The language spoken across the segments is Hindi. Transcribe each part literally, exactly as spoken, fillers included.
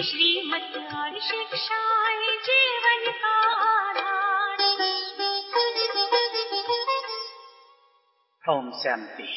श्रीमत और शिक्षाएं जीवन का आधार। ओम शांति।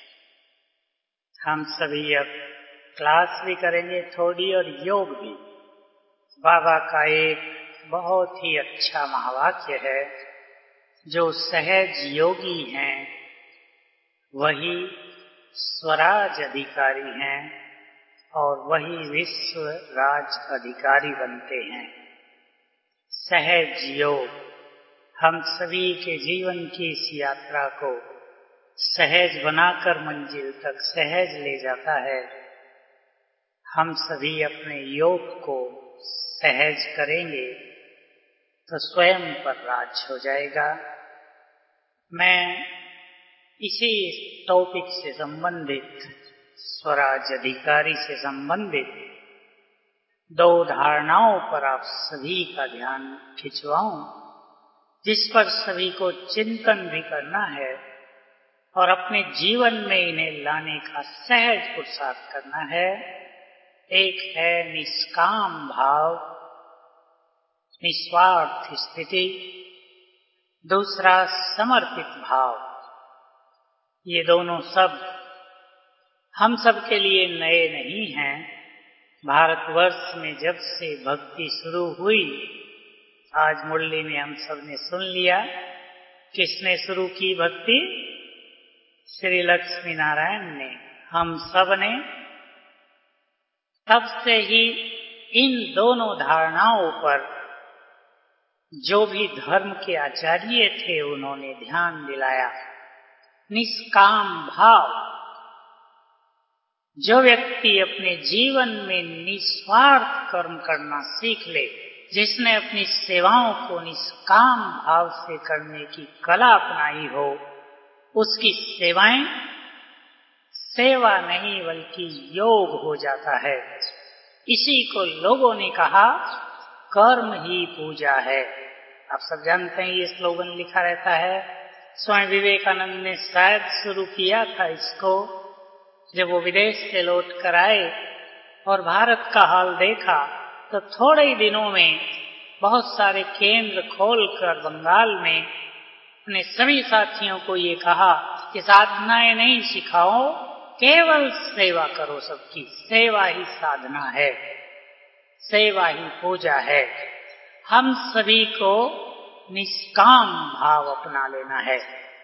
हम सभी अब क्लास भी करेंगे थोड़ी और योग भी। बाबा का एक बहुत ही अच्छा महावाक्य है, जो सहज योगी हैं वही स्वराज अधिकारी हैं और वही विश्व राज अधिकारी बनते हैं। सहज योग हम सभी के जीवन की इस यात्रा को सहज बनाकर मंजिल तक सहज ले जाता है। हम सभी अपने योग को सहज करेंगे तो स्वयं पर राज हो जाएगा। मैं इसी टॉपिक से संबंधित, स्वराज अधिकारी से संबंधित दो धारणाओं पर आप सभी का ध्यान खिंचवाऊं, जिस पर सभी को चिंतन भी करना है और अपने जीवन में इन्हें लाने का सहज पुरुषार्थ करना है। एक है निष्काम भाव, निस्वार्थ स्थिति, दूसरा समर्पित भाव। ये दोनों शब्द हम सब के लिए नए नहीं हैं। भारतवर्ष में जब से भक्ति शुरू हुई, आज मुरली में हम सब ने सुन लिया, किसने शुरू की भक्ति? श्री लक्ष्मी नारायण ने, हम सब ने। तब से ही इन दोनों धारणाओं पर जो भी धर्म के आचार्य थे उन्होंने ध्यान दिलाया। निष्काम भाव, जो व्यक्ति अपने जीवन में निस्वार्थ कर्म करना सीख ले, जिसने अपनी सेवाओं को निष्काम भाव से करने की कला अपनाई हो, उसकी सेवाएं सेवा नहीं बल्कि योग हो जाता है। इसी को लोगों ने कहा कर्म ही पूजा है। आप सब जानते हैं, ये स्लोगन लिखा रहता है। स्वामी विवेकानंद ने शायद शुरू किया था इसको जब वो विदेश से लौट कर आए और भारत का हाल देखा, तो थोड़े ही दिनों में बहुत सारे केंद्र खोलकर बंगाल में अपने सभी साथियों को ये कहा कि साधनाएं नहीं सिखाओ, केवल सेवा करो। सबकी सेवा ही साधना है, सेवा ही पूजा है। हम सभी को निष्काम भाव अपना लेना है।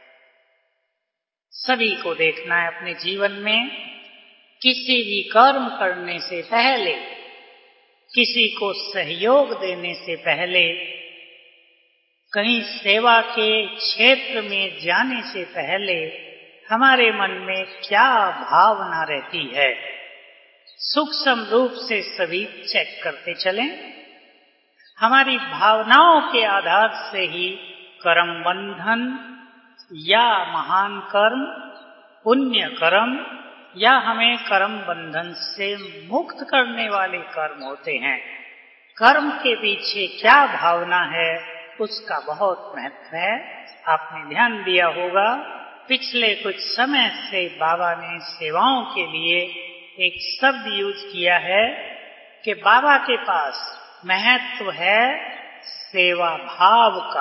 सभी को देखना है अपने जीवन में, किसी भी कर्म करने से पहले, किसी को सहयोग देने से पहले, कहीं सेवा के क्षेत्र में जाने से पहले हमारे मन में क्या भावना रहती है, सूक्ष्म रूप से सभी चेक करते चलें। हमारी भावनाओं के आधार से ही कर्म बंधन या महान कर्म, पुण्य कर्म या हमें कर्म बंधन से मुक्त करने वाले कर्म होते हैं। कर्म के पीछे क्या भावना है, उसका बहुत महत्व है। आपने ध्यान दिया होगा, पिछले कुछ समय से बाबा ने सेवाओं के लिए एक शब्द यूज किया है कि बाबा के पास महत्व है सेवा भाव का।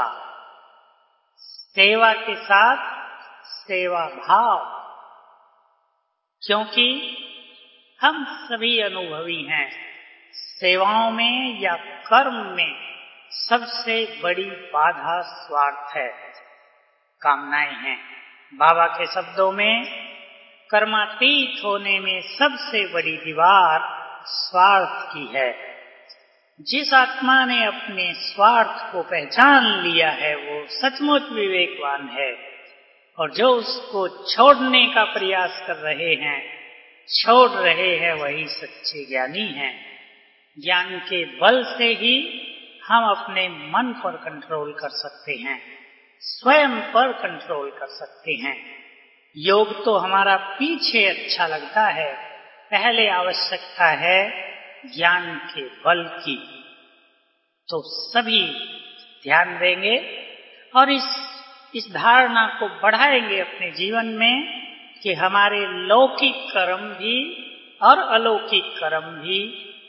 सेवा के साथ सेवा भाव, क्योंकि हम सभी अनुभवी हैं। सेवाओं में या कर्म में सबसे बड़ी बाधा स्वार्थ है, कामनाएं हैं। बाबा के शब्दों में कर्मातीत होने में सबसे बड़ी दीवार स्वार्थ की है। जिस आत्मा ने अपने स्वार्थ को पहचान लिया है वो सचमुच विवेकवान है, और जो उसको छोड़ने का प्रयास कर रहे हैं, छोड़ रहे हैं, वही सच्चे ज्ञानी हैं। ज्ञान के बल से ही हम अपने मन पर कंट्रोल कर सकते हैं, स्वयं पर कंट्रोल कर सकते हैं। योग तो हमारा पीछे अच्छा लगता है, पहले आवश्यकता है ज्ञान के बल की। तो सभी ध्यान देंगे और इस इस धारणा को बढ़ाएंगे अपने जीवन में कि हमारे लौकिक कर्म भी और अलौकिक कर्म भी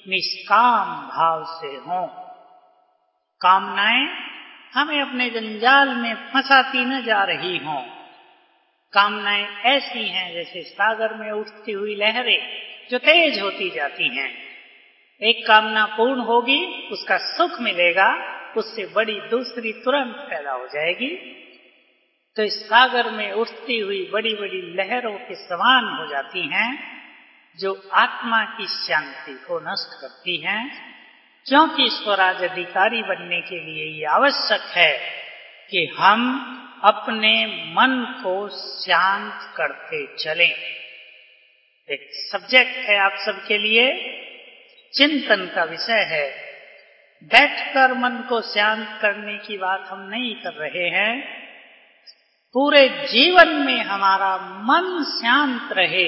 निष्काम भाव से हों। कामनाएं हमें अपने जंजाल में फंसाती न जा रही हों। कामनाएं ऐसी हैं जैसे सागर में उठती हुई लहरें जो तेज होती जाती हैं। एक कामना पूर्ण होगी, उसका सुख मिलेगा, उससे बड़ी दूसरी तुरंत पैदा हो जाएगी। तो इस सागर में उठती हुई बड़ी बड़ी लहरों के समान हो जाती हैं, जो आत्मा की शांति को नष्ट करती हैं। क्योंकि स्वराज अधिकारी बनने के लिए ये आवश्यक है कि हम अपने मन को शांत करते चलें। एक सब्जेक्ट है आप सबके लिए, चिंतन का विषय है। बैठकर मन को शांत करने की बात हम नहीं कर रहे हैं। पूरे जीवन में हमारा मन शांत रहे,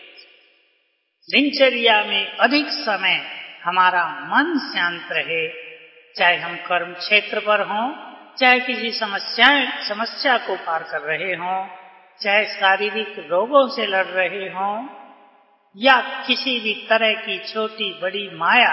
दिनचर्या में अधिक समय हमारा मन शांत रहे, चाहे हम कर्म क्षेत्र पर हों, चाहे किसी समस्या समस्या को पार कर रहे हों, चाहे शारीरिक रोगों से लड़ रहे हों, या किसी भी तरह की छोटी बड़ी माया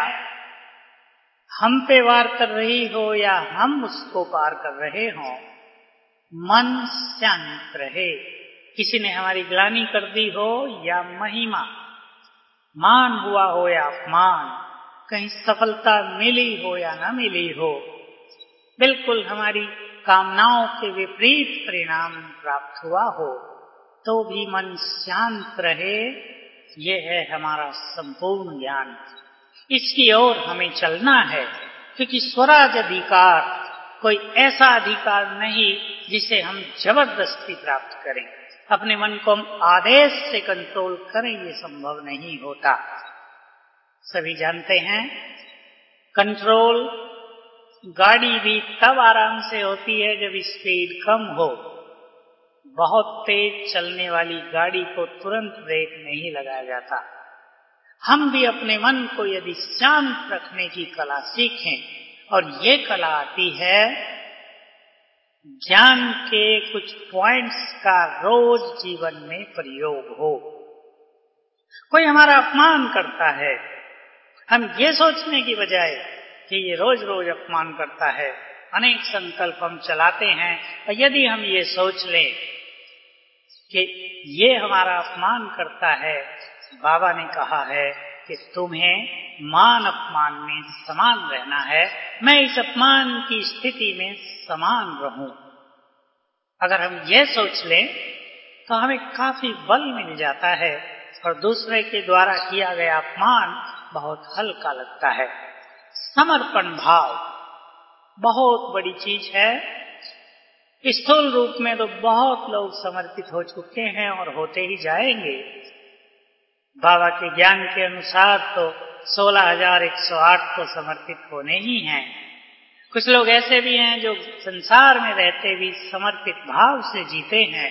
हम पे वार कर रही हो या हम उसको पार कर रहे हों, मन शांत रहे। किसी ने हमारी ग्लानि कर दी हो या महिमा, मान हुआ हो या अपमान, कहीं सफलता मिली हो या न मिली हो, बिल्कुल हमारी कामनाओं के विपरीत परिणाम प्राप्त हुआ हो, तो भी मन शांत रहे। ये है हमारा संपूर्ण ज्ञान। इसकी ओर हमें चलना है, क्योंकि स्वराज अधिकार कोई ऐसा अधिकार नहीं जिसे हम जबरदस्ती प्राप्त करें। अपने मन को हम आदेश से कंट्रोल करें, ये संभव नहीं होता। सभी जानते हैं, कंट्रोल गाड़ी भी तब आराम से होती है जब स्पीड कम हो। बहुत तेज चलने वाली गाड़ी को तुरंत ब्रेक नहीं लगाया जाता। हम भी अपने मन को यदि शांत रखने की कला सीखें, और ये कला आती है ज्ञान के कुछ पॉइंट्स का रोज जीवन में प्रयोग हो। कोई हमारा अपमान करता है, हम ये सोचने की बजाय कि ये रोज रोज अपमान करता है, अनेक संकल्प हम चलाते हैं, और यदि हम ये सोच लें कि ये हमारा अपमान करता है, बाबा ने कहा है कि तुम्हें मान अपमान में समान रहना है, मैं इस अपमान की स्थिति में समान रहूं। अगर हम ये सोच लें तो हमें काफी बल मिल जाता है, और दूसरे के द्वारा किया गया अपमान बहुत हल्का लगता है। समर्पण भाव बहुत बड़ी चीज है। स्थूल रूप में तो बहुत लोग समर्पित हो चुके हैं और होते ही जाएंगे। बाबा के ज्ञान के अनुसार तो सोलह हजार एक सौ आठ तो समर्पित होने ही हैं। कुछ लोग ऐसे भी हैं जो संसार में रहते भी समर्पित भाव से जीते हैं।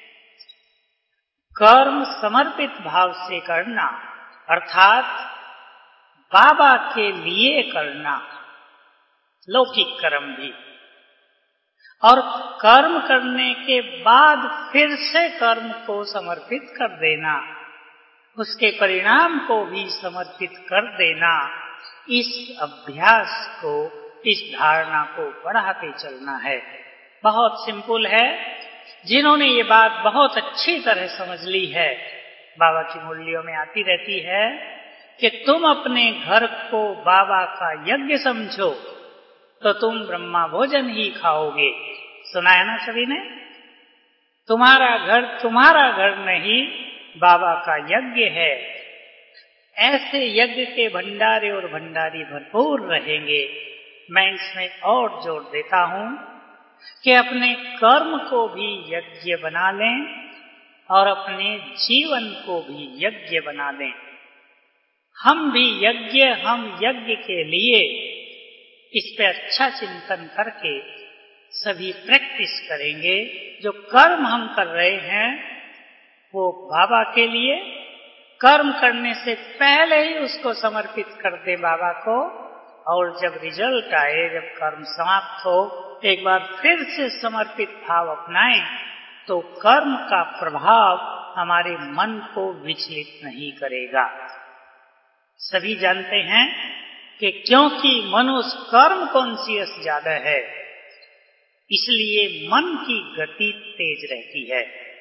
कर्म समर्पित भाव से करना, अर्थात बाबा के लिए करना, लौकिक कर्म भी, और कर्म करने के बाद फिर से कर्म को समर्पित कर देना, उसके परिणाम को भी समर्पित कर देना। इस अभ्यास को, इस धारणा को बढ़ाते चलना है। बहुत सिंपल है। जिन्होंने ये बात बहुत अच्छी तरह समझ ली है, बाबा की मुरलियों में आती रहती है कि तुम अपने घर को बाबा का यज्ञ समझो तो तुम ब्रह्मा भोजन ही खाओगे। सुना है ना सभी ने? तुम्हारा घर तुम्हारा घर नहीं, बाबा का यज्ञ है। ऐसे यज्ञ के भंडारे और भंडारी भरपूर रहेंगे। मैं इसमें और जोर देता हूं कि अपने कर्म को भी यज्ञ बना लें और अपने जीवन को भी यज्ञ बना लें। हम भी यज्ञ हम यज्ञ के लिए इस पे अच्छा चिंतन करके सभी प्रैक्टिस करेंगे। जो कर्म हम कर रहे हैं वो बाबा के लिए, कर्म करने से पहले ही उसको समर्पित कर दे बाबा को, और जब रिजल्ट आए, जब कर्म समाप्त हो, एक बार फिर से समर्पित भाव अपनाएं तो कर्म का प्रभाव हमारे मन को विचलित नहीं करेगा। सभी जानते हैं कि क्योंकि मनुष्य कर्म कॉन्शियस ज्यादा है, इसलिए मन की गति तेज रहती है।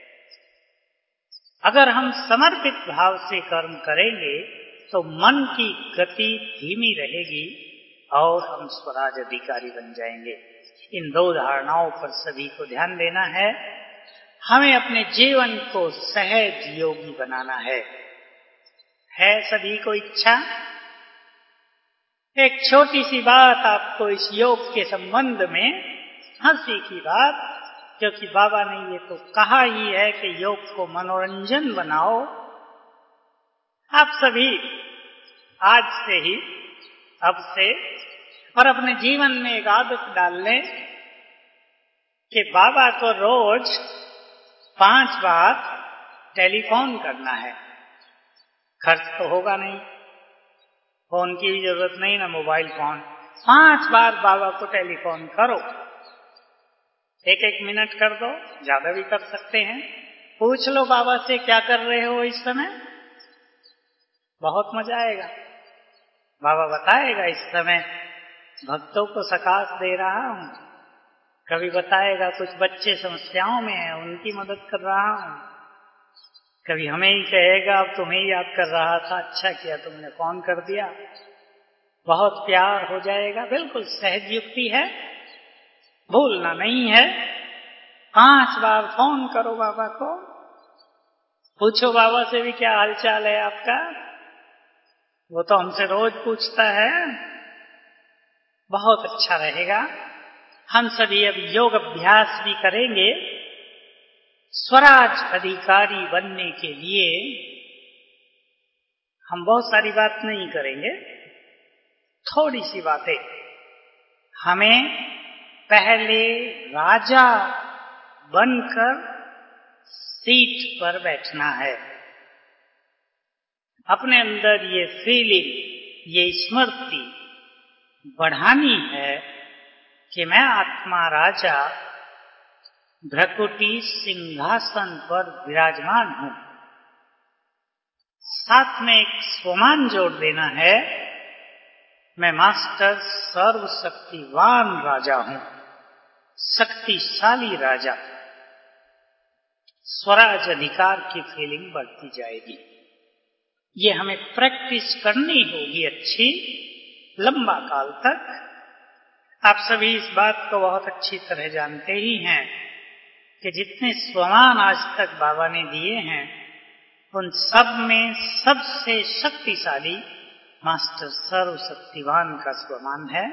अगर हम समर्पित भाव से कर्म करेंगे तो मन की गति धीमी रहेगी और हम स्वराज अधिकारी बन जाएंगे। इन दो धारणाओं पर सभी को ध्यान देना है। हमें अपने जीवन को सहज योगी बनाना है। है सभी को इच्छा? एक छोटी सी बात आपको इस योग के संबंध में, हंसी की बात, क्योंकि बाबा ने ये तो कहा ही है कि योग को मनोरंजन बनाओ। आप सभी आज से ही, अब से, और अपने जीवन में एक आदत डाल लें कि बाबा को रोज पांच बार टेलीफोन करना है। खर्च तो होगा नहीं, फोन की भी जरूरत नहीं ना, मोबाइल फोन। पांच बार बाबा को टेलीफोन करो, एक एक मिनट कर दो, ज्यादा भी कर सकते हैं। पूछ लो बाबा से क्या कर रहे हो इस समय, बहुत मजा आएगा। बाबा बताएगा इस समय भक्तों को सकाश दे रहा हूं, कभी बताएगा कुछ बच्चे समस्याओं में हैं उनकी मदद कर रहा हूं, कभी हमें ही कहेगा अब तुम्हें याद कर रहा था, अच्छा किया तुमने फोन कर दिया। बहुत प्यार हो जाएगा। बिल्कुल सहज युक्ति है, भूलना नहीं है। पांच बार फोन करो बाबा को, पूछो बाबा से भी क्या हालचाल है आपका, वो तो हमसे रोज पूछता है। बहुत अच्छा रहेगा। हम सभी अब योग अभ्यास भी करेंगे। स्वराज अधिकारी बनने के लिए हम बहुत सारी बात नहीं करेंगे, थोड़ी सी बातें। हमें पहले राजा बनकर सीट पर बैठना है। अपने अंदर ये फीलिंग, ये स्मृति बढ़ानी है कि मैं आत्मा राजा भ्रकुटी सिंहासन पर विराजमान हूं। साथ में एक स्वमान जोड़ देना है, मैं मास्टर सर्वशक्तिवान राजा हूं, शक्तिशाली राजा। स्वराज अधिकार की फीलिंग बढ़ती जाएगी। ये हमें प्रैक्टिस करनी होगी अच्छी, लंबा काल तक। आप सभी इस बात को बहुत अच्छी तरह जानते ही हैं कि जितने स्वमान आज तक बाबा ने दिए हैं, उन सब में सबसे शक्तिशाली मास्टर सर्वशक्तिवान का स्वमान है।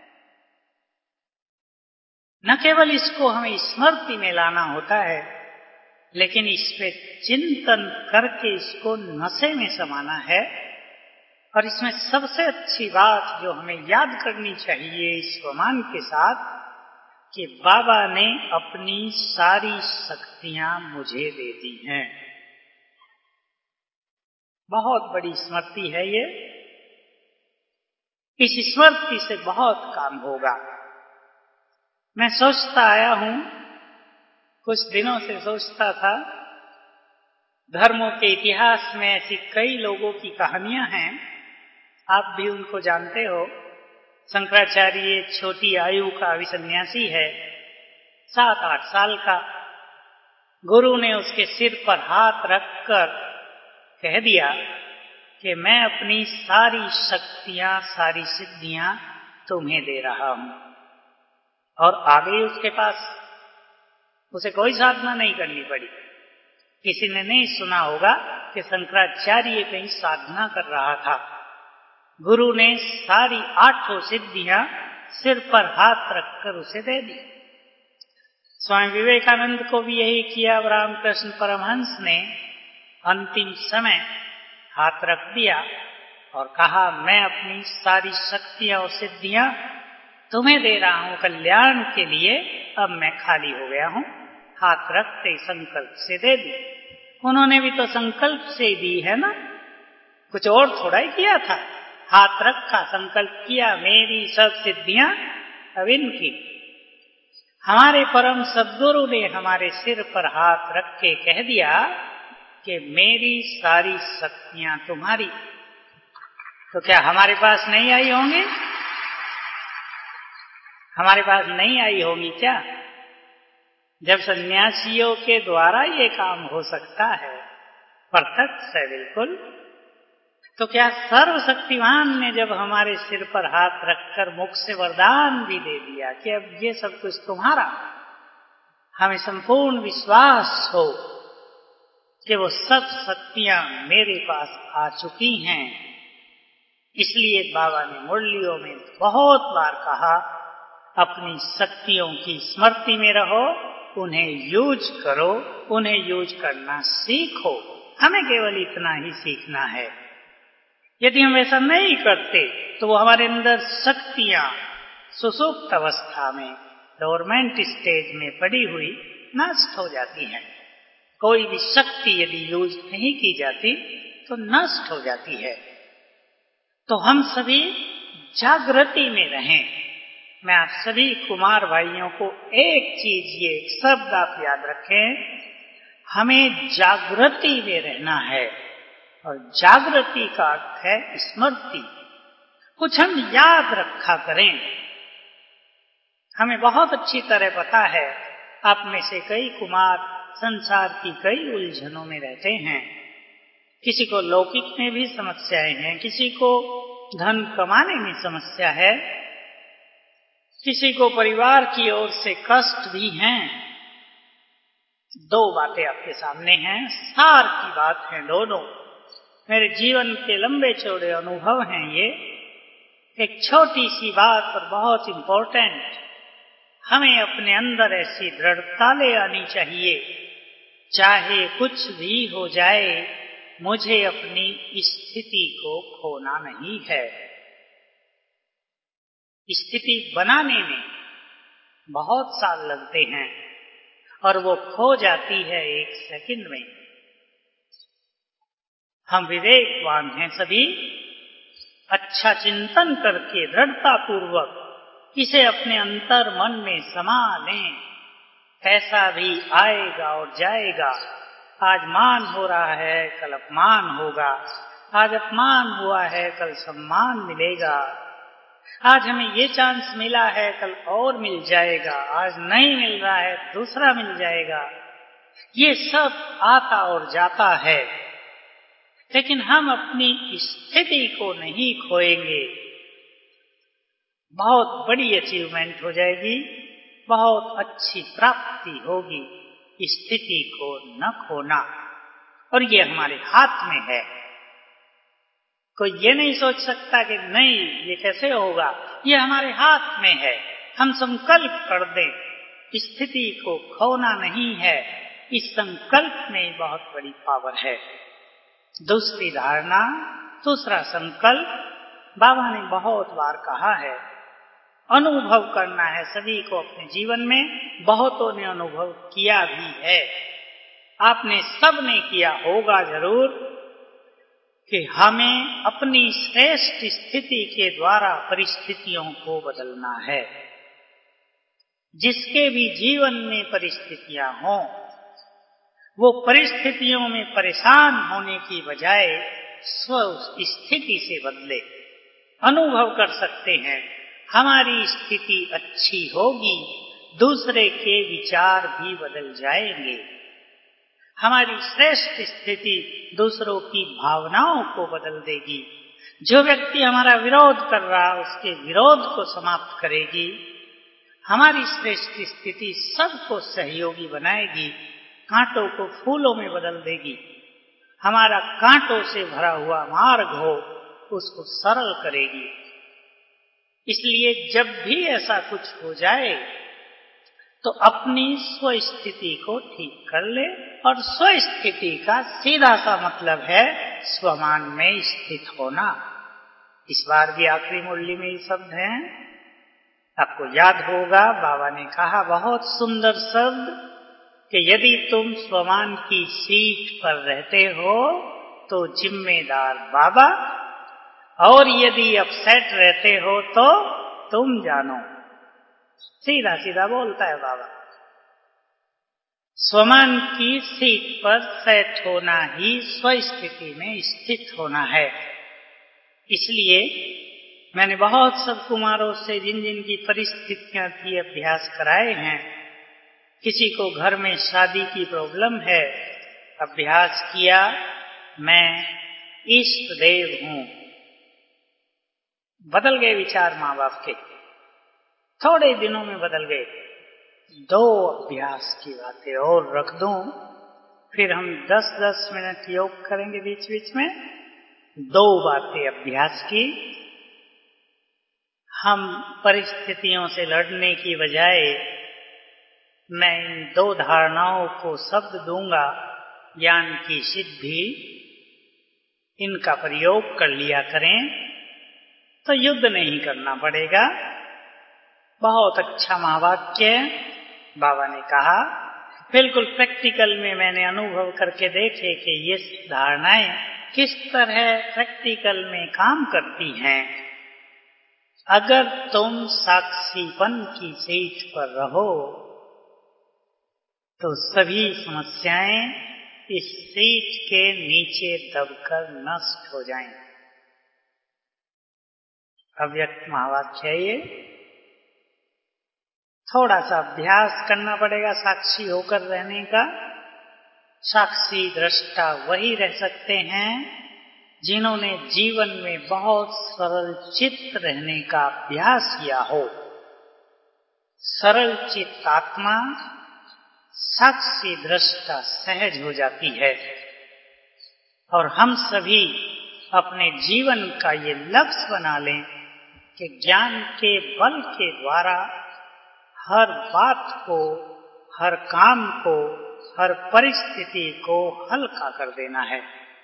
न केवल इसको हमें स्मृति में लाना होता है, लेकिन इस पे चिंतन करके इसको नशे में समाना है। और इसमें सबसे अच्छी बात जो हमें याद करनी चाहिए इस स्वमान के साथ, कि बाबा ने अपनी सारी शक्तियां मुझे दे दी हैं। बहुत बड़ी स्मृति है ये। इस स्मृति से बहुत काम होगा। मैं सोचता आया हूं, कुछ दिनों से सोचता था, धर्मों के इतिहास में ऐसी कई लोगों की कहानियां हैं, आप भी उनको जानते हो। शंकराचार्य छोटी आयु का अभिसन्यासी है, सात आठ साल का। गुरु ने उसके सिर पर हाथ रखकर कह दिया कि मैं अपनी सारी शक्तियां, सारी सिद्धियां तुम्हें दे रहा हूं। और आ गई उसके पास। उसे कोई साधना नहीं करनी पड़ी। किसी ने नहीं सुना होगा कि शंकराचार्य कहीं साधना कर रहा था। गुरु ने सारी आठों सिद्धियां सिर पर हाथ रखकर उसे दे दी। स्वामी विवेकानंद को भी यही किया। रामकृष्ण परमहंस ने अंतिम समय हाथ रख दिया और कहा, मैं अपनी सारी शक्तियां और सिद्धियां तुम्हें दे रहा हूं कल्याण के लिए, अब मैं खाली हो गया हूं। हाथ रखते संकल्प से दे दी। उन्होंने भी तो संकल्प से दी है ना, कुछ और थोड़ा ही किया था। हाथ रखा, संकल्प किया, मेरी सब सिद्धियां अब इनकी। हमारे परम सद्गुरु ने हमारे सिर पर हाथ रख के कह दिया कि मेरी सारी शक्तियां तुम्हारी। तो क्या हमारे पास नहीं आई होंगी? हमारे पास नहीं आई होगी क्या? जब सन्यासियों के द्वारा ये काम हो सकता है, प्रत्यक्ष है बिल्कुल, तो क्या सर्वशक्तिमान ने जब हमारे सिर पर हाथ रखकर मुख से वरदान भी दे दिया कि अब ये सब कुछ तुम्हारा, हमें संपूर्ण विश्वास हो कि वो सब शक्तियां मेरे पास आ चुकी हैं। इसलिए बाबा ने मुरलियों में बहुत बार कहा, अपनी शक्तियों की स्मृति में रहो, उन्हें यूज करो, उन्हें यूज करना सीखो। हमें केवल इतना ही सीखना है। यदि हम ऐसा नहीं करते तो वो हमारे अंदर शक्तियां सुसुप्त अवस्था में, डोरमेंट स्टेज में पड़ी हुई नष्ट हो जाती हैं। कोई भी शक्ति यदि यूज नहीं की जाती तो नष्ट हो जाती है। तो हम सभी जागृति में रहें। मैं आप सभी कुमार भाइयों को एक चीज, ये एक शब्द आप याद रखें, हमें जागृति में रहना है। और जागृति का अर्थ है स्मृति। कुछ हम याद रखा करें। हमें बहुत अच्छी तरह पता है, आप में से कई कुमार संसार की कई उलझनों में रहते हैं। किसी को लौकिक में भी समस्याएं हैं, किसी को धन कमाने में समस्या है, किसी को परिवार की ओर से कष्ट भी हैं। दो बातें आपके सामने हैं, सार की बात है दोनों। मेरे जीवन के लंबे चौड़े अनुभव हैं ये। एक छोटी सी बात पर बहुत इंपॉर्टेंट, हमें अपने अंदर ऐसी दृढ़ता ले आनी चाहिए, चाहे कुछ भी हो जाए, मुझे अपनी स्थिति को खोना नहीं है। स्थिति बनाने में बहुत साल लगते हैं और वो खो जाती है एक सेकंड में। हम विवेकवान हैं सभी, अच्छा चिंतन करके दृढ़ता पूर्वक इसे अपने अंतर मन में समा लें। पैसा भी आएगा और जाएगा। आज मान हो रहा है, कल अपमान होगा। आज अपमान हुआ है, कल सम्मान मिलेगा। आज हमें ये चांस मिला है, कल और मिल जाएगा। आज नहीं मिल रहा है, दूसरा मिल जाएगा। ये सब आता और जाता है, लेकिन हम अपनी स्थिति को नहीं खोएंगे। बहुत बड़ी अचीवमेंट हो जाएगी, बहुत अच्छी प्राप्ति होगी। स्थिति को न खोना, और ये हमारे हाथ में है। कोई ये नहीं सोच सकता कि नहीं ये कैसे होगा, ये हमारे हाथ में है। हम संकल्प कर दें, स्थिति को खोना नहीं है। इस संकल्प में बहुत बड़ी पावर है। दूसरी धारणा, दूसरा संकल्प, बाबा ने बहुत बार कहा है, अनुभव करना है सभी को अपने जीवन में। बहुतों ने अनुभव किया भी है, आपने सबने किया होगा जरूर, कि हमें अपनी श्रेष्ठ स्थिति के द्वारा परिस्थितियों को बदलना है। जिसके भी जीवन में परिस्थितियां हों, वो परिस्थितियों में परेशान होने की बजाय स्व स्थिति से बदले। अनुभव कर सकते हैं, हमारी स्थिति अच्छी होगी, दूसरे के विचार भी बदल जाएंगे। हमारी श्रेष्ठ स्थिति दूसरों की भावनाओं को बदल देगी। जो व्यक्ति हमारा विरोध कर रहा, उसके विरोध को समाप्त करेगी। हमारी श्रेष्ठ स्थिति सबको सहयोगी बनाएगी, कांटों को फूलों में बदल देगी। हमारा कांटों से भरा हुआ मार्ग हो, उसको सरल करेगी। इसलिए जब भी ऐसा कुछ हो जाए तो अपनी स्व स्थिति को ठीक कर ले। और स्व स्थिति का सीधा सा मतलब है स्वमान में स्थित होना। इस बार भी आखिरी मुरली में ये शब्द हैं, आपको याद होगा बाबा ने कहा बहुत सुंदर शब्द, कि यदि तुम स्वमान की सीट पर रहते हो तो जिम्मेदार बाबा, और यदि अपसेट रहते हो तो तुम जानो। सीधा सीधा बोलता है बाबा। स्वमान की सीट पर सेट होना ही स्व स्थिति में स्थित होना है। इसलिए मैंने बहुत सब कुमारों से जिन जिन की परिस्थितियां थी अभ्यास कराए हैं। किसी को घर में शादी की प्रॉब्लम है, अभ्यास किया मैं इष्ट देव हूं। बदल गए विचार माँ बाप के, थोड़े दिनों में बदल गए। दो अभ्यास की बातें और रख दूं, फिर हम दस दस मिनट योग करेंगे बीच बीच में। दो बातें अभ्यास की। हम परिस्थितियों से लड़ने की बजाय मैं इन दो धारणाओं को शब्द दूंगा, ज्ञान की सिद्धि, इनका प्रयोग कर लिया करें तो युद्ध नहीं करना पड़ेगा। बहुत अच्छा महावाक्य बाबा ने कहा। बिल्कुल प्रैक्टिकल में मैंने अनुभव करके देखे कि ये धारणाएं किस तरह प्रैक्टिकल में काम करती हैं। अगर तुम साक्षीपन की सीट पर रहो तो सभी समस्याएं इस सीट के नीचे दबकर नष्ट हो जाएं। अव्यक्त महावाक्य है ये। थोड़ा सा अभ्यास करना पड़ेगा साक्षी होकर रहने का। साक्षी दृष्टा वही रह सकते हैं जिन्होंने जीवन में बहुत सरल चित्त रहने का अभ्यास किया हो। सरल चित्त आत्मा साक्षी दृष्टा सहज हो जाती है। और हम सभी अपने जीवन का ये लक्ष्य बना लें कि ज्ञान के बल के द्वारा हर बात को, हर काम को, हर परिस्थिति को हल्का कर देना है।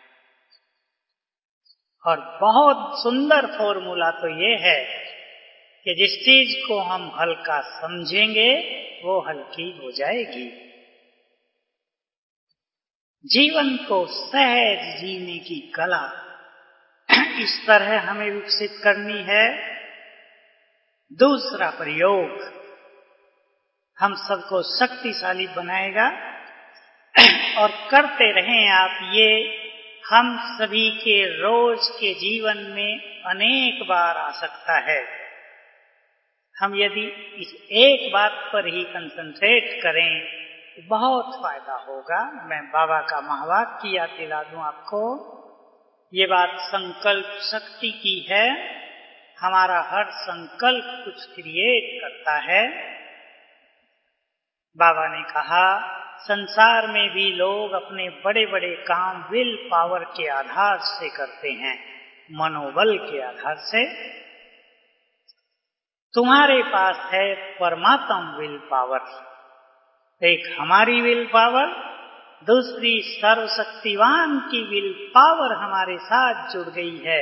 और बहुत सुंदर फॉर्मूला तो ये है कि जिस चीज को हम हल्का समझेंगे वो हल्की हो जाएगी। जीवन को सहज जीने की कला इस तरह हमें विकसित करनी है। दूसरा प्रयोग हम सबको शक्तिशाली बनाएगा और करते रहें आप ये। हम सभी के रोज के जीवन में अनेक बार आ सकता है। हम यदि इस एक बात पर ही कंसंट्रेट करें तो बहुत फायदा होगा। मैं बाबा का महावाक्य याद दिला दूं आपको। ये बात संकल्प शक्ति की है। हमारा हर संकल्प कुछ क्रिएट करता है। बाबा ने कहा संसार में भी लोग अपने बड़े बड़े काम विल पावर के आधार से करते हैं, मनोबल के आधार से। तुम्हारे पास है परमात्म विल पावर। एक हमारी विल पावर, दूसरी सर्वशक्तिवान की विल पावर हमारे साथ जुड़ गई है।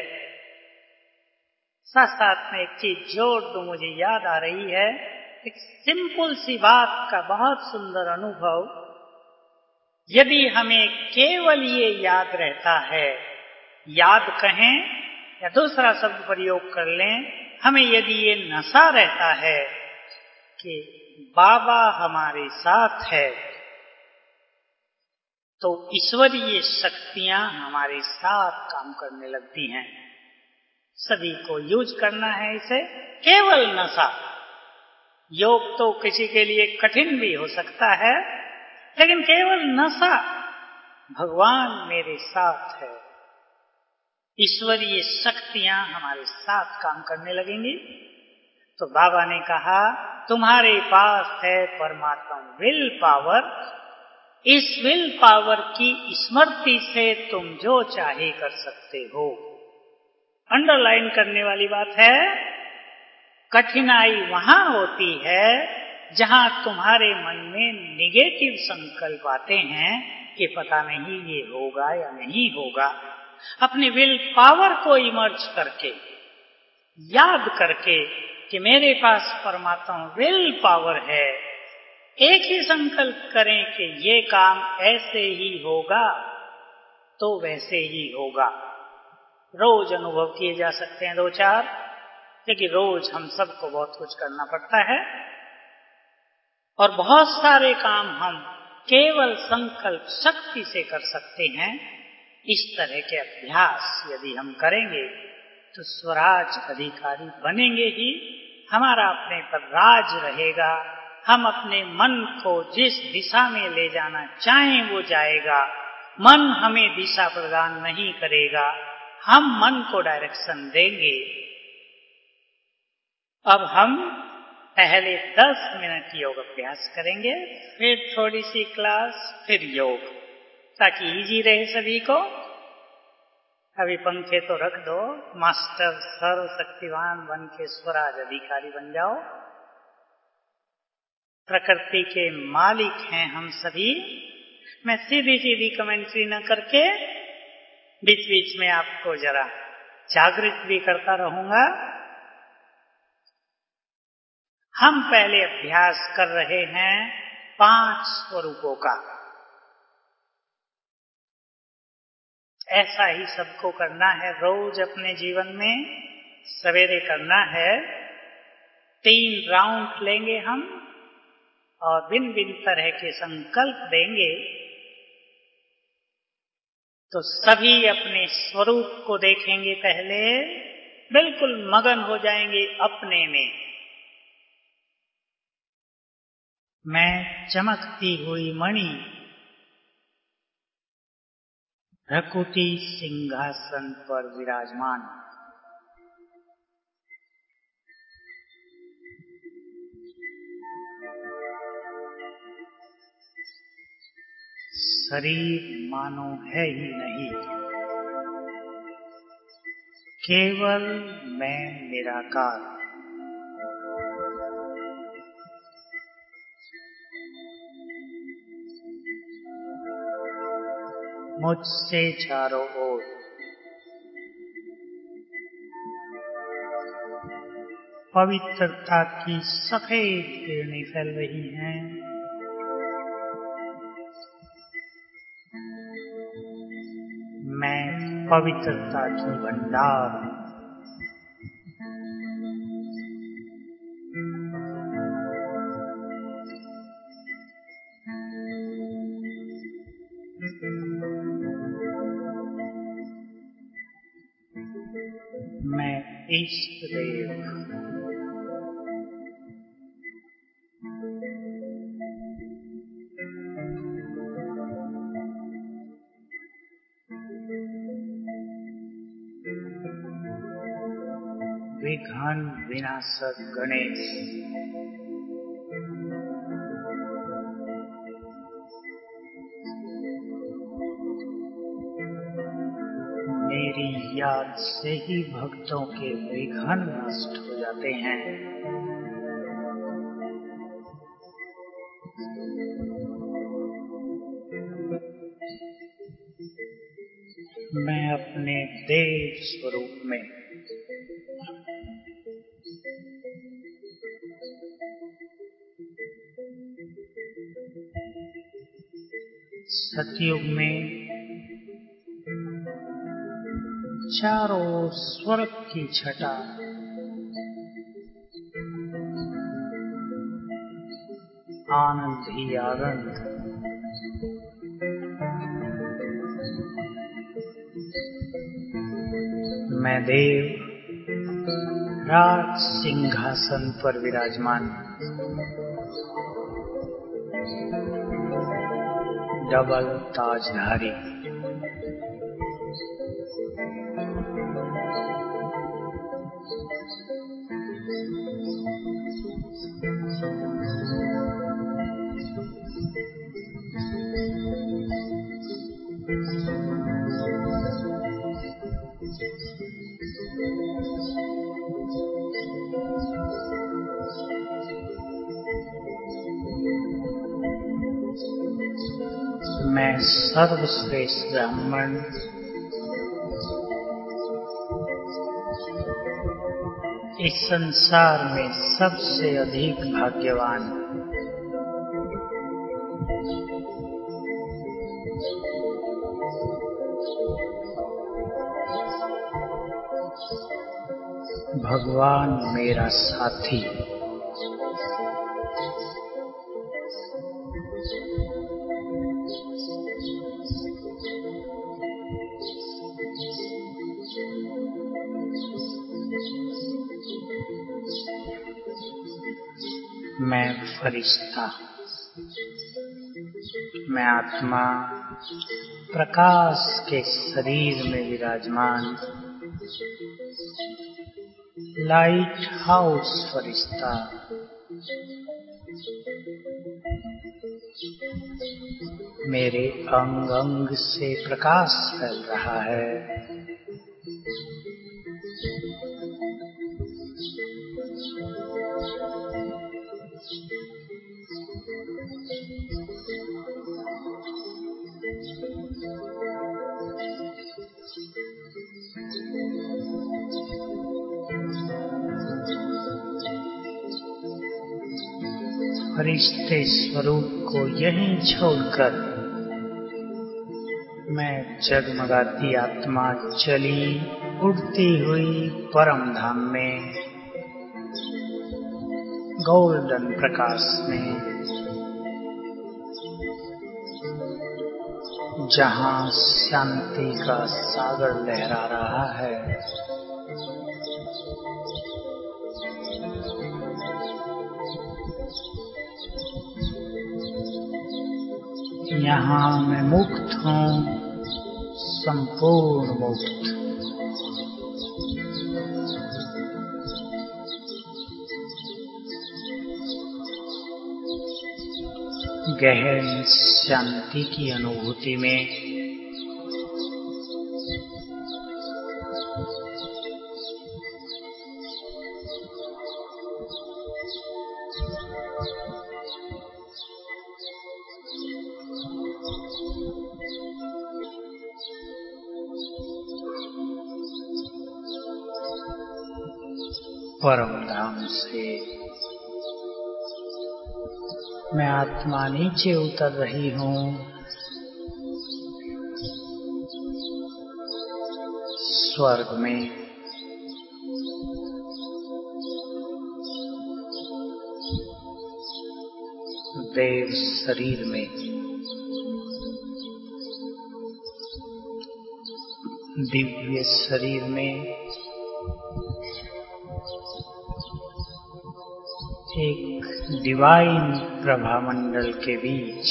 साथ साथ में एक चीज जोड़ दो, मुझे याद आ रही है। एक सिंपल सी बात का बहुत सुंदर अनुभव। यदि हमें केवल ये याद रहता है, याद कहें या दूसरा शब्द प्रयोग कर लें, हमें यदि ये नशा रहता है कि बाबा हमारे साथ है, तो ईश्वरीय शक्तियां हमारे साथ काम करने लगती हैं। सभी को यूज करना है इसे। केवल नशा, योग तो किसी के लिए कठिन भी हो सकता है, लेकिन केवल नशा भगवान मेरे साथ है, ईश्वरीय शक्तियां हमारे साथ काम करने लगेंगी। तो बाबा ने कहा तुम्हारे पास है परमात्मा विल पावर। इस विल पावर की स्मृति से तुम जो चाहे कर सकते हो। अंडरलाइन करने वाली बात है, कठिनाई वहां होती है जहां तुम्हारे मन में निगेटिव संकल्प आते हैं कि पता नहीं ये होगा या नहीं होगा। अपनी विल पावर को इमर्ज करके, याद करके कि मेरे पास परमात्मा विल पावर है, एक ही संकल्प करें कि ये काम ऐसे ही होगा तो वैसे ही होगा। रोज अनुभव किए जा सकते हैं दो चार, लेकिन रोज हम सबको बहुत कुछ करना पड़ता है। और बहुत सारे काम हम केवल संकल्प शक्ति से कर सकते हैं। इस तरह के अभ्यास यदि हम करेंगे तो स्वराज अधिकारी बनेंगे ही, हमारा अपने पर राज रहेगा। हम अपने मन को जिस दिशा में ले जाना चाहें वो जाएगा। मन हमें दिशा प्रदान नहीं करेगा, हम मन को डायरेक्शन देंगे। अब हम पहले दस मिनट योग अभ्यास करेंगे, फिर थोड़ी सी क्लास, फिर योग, ताकि इजी रहे सभी को। अभी पंखे तो रख दो, मास्टर सर्वशक्तिवान बन के स्वराज अधिकारी बन जाओ। प्रकृति के मालिक हैं हम सभी। मैं सीधी सीधी कमेंट्री न करके बीच बीच में आपको जरा जागृत भी करता रहूंगा। हम पहले अभ्यास कर रहे हैं पांच स्वरूपों का। ऐसा ही सबको करना है रोज अपने जीवन में। सवेरे करना है, तीन राउंड लेंगे हम और भिन्न भिन्न तरह के संकल्प देंगे, तो सभी अपने स्वरूप को देखेंगे। पहले बिल्कुल मगन हो जाएंगे अपने में। मैं चमकती हुई मणि भ्रकुटी सिंहासन पर विराजमान। शरीर मानो है ही नहीं, केवल मैं निराकार। मुझसे चारों ओर पवित्रता की सफेद किरणें फैल रही हैं। मैं पवित्रता की भंडार हूँ। मैं इष्ट देव। विघ्न विनाशक गणेश। मेरी याद से ही भक्तों के विघ्न नष्ट हो जाते हैं। मैं अपने देव स्वरूप में सतयुग में चारों ओर स्वर्ग की छटा, आनंद ही आनंद। मैं देव राज सिंहासन पर विराजमान, डबल ताजधारी। मैं सर्वश्रेष्ठ ब्राह्मण, इस संसार में सबसे अधिक भाग्यवान। भगवान मेरा साथी। फरिश्ता। मैं आत्मा प्रकाश के शरीर में विराजमान लाइट हाउस फरिश्ता। मेरे अंग अंग से प्रकाश फैल रहा है। फरिश्ते स्वरूप को यहीं छोड़कर मैं जगमगाती आत्मा चली उड़ती हुई परम धाम में, गोल्डन प्रकाश में, जहां शांति का सागर लहरा रहा है। यहाँ मैं मुक्त हूँ, संपूर्ण मुक्त। गहन शांति की अनुभूति में परम धाम से मैं आत्मा नीचे उतर रही हूँ। स्वर्ग में देव शरीर में, दिव्य शरीर में एक डिवाइन प्रभामंडल के बीच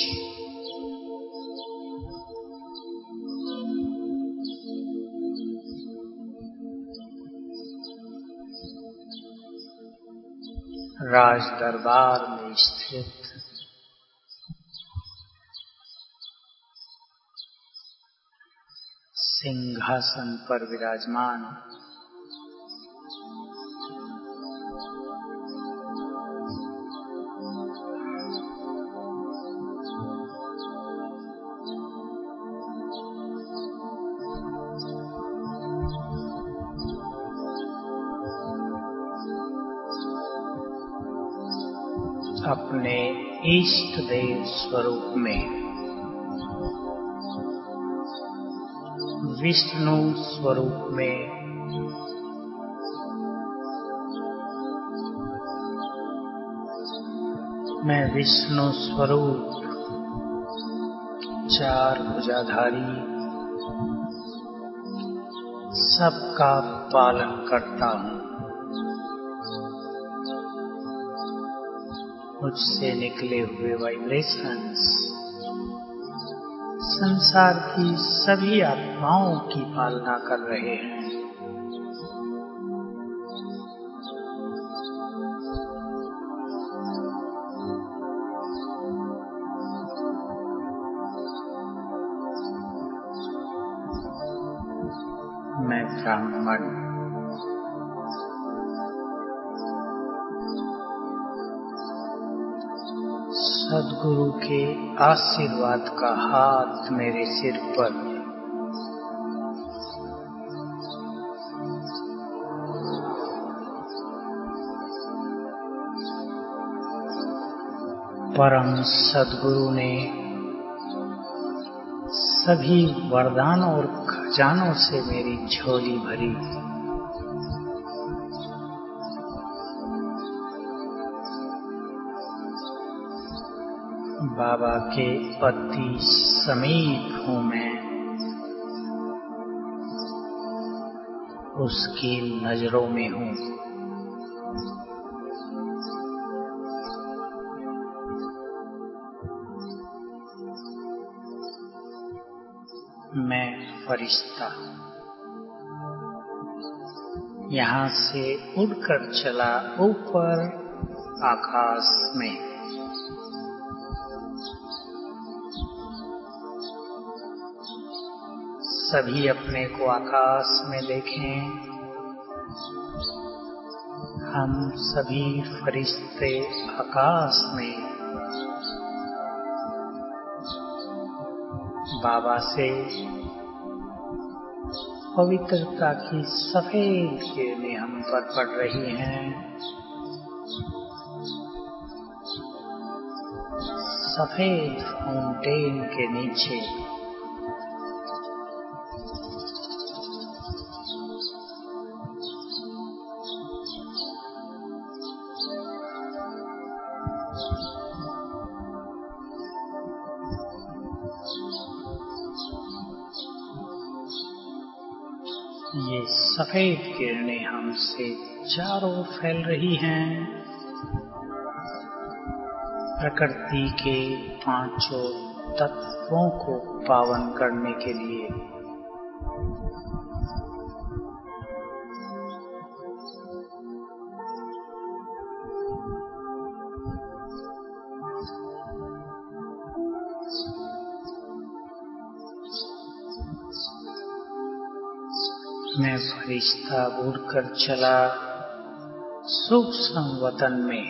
राज दरबार में स्थित सिंहासन पर विराजमान अपने इष्ट देव स्वरूप में विष्णु स्वरूप में मैं विष्णु स्वरूप चार भुजाधारी सबका पालन करता हूँ। मुझसे निकले हुए वाइब्रेशंस संसार की सभी आत्माओं की पालना कर रहे हैं। मैं ब्राह्मण सद्गुरु के आशीर्वाद का हाथ मेरे सिर पर, परम सद्गुरु ने सभी वरदानों और खजानों से मेरी झोली भरी। बाबा के अति समीप हूँ मैं, उसकी नजरों में हूँ। मैं फरिश्ता यहाँ से उड़कर चला ऊपर आकाश में। सभी अपने को आकाश में देखें। हम सभी फरिश्ते आकाश में बाबा से पवित्रता की सफेद किरणें हम पर पड़ रही हैं। सफेद फाउंटेन के नीचे ये सफेद किरणें हमसे चारों ओर फैल रही हैं। प्रकृति के पांचों तत्वों को पावन करने के लिए। मैं फरिश्ता उड़कर चला सूक्ष्म वतन में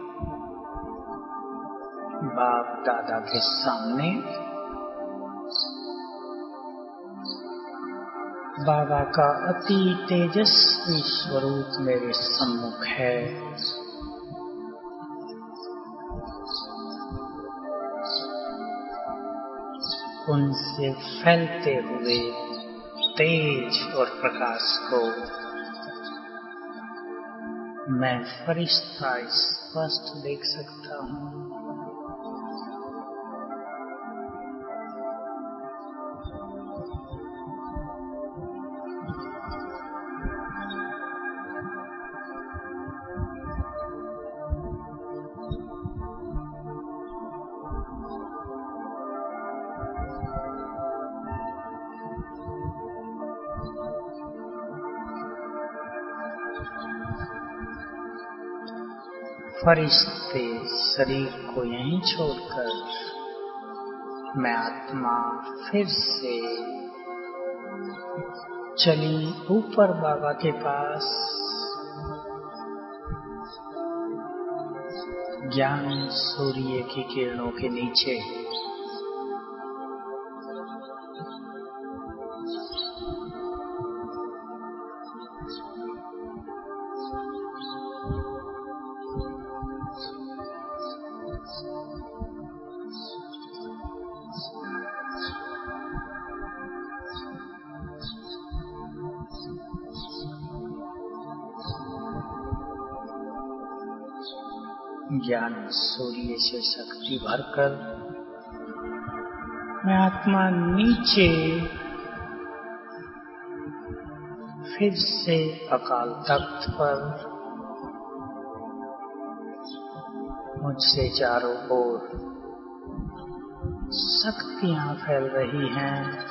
बाप दादा के सामने। बाबा का अति तेजस्वी स्वरूप मेरे सम्मुख है। उनसे फैलते हुए तेज और प्रकाश को मैं फरिश्ता स्पष्ट देख सकता हूँ। फरिश्ते शरीर को यहीं छोड़कर मैं आत्मा फिर से चली ऊपर बाबा के पास। ज्ञान सूर्य की किरणों के नीचे ज्ञान सूर्य से शक्ति भरकर मैं आत्मा नीचे फिर से अकाल तख्त पर मुझसे चारों ओर शक्तियां फैल रही हैं।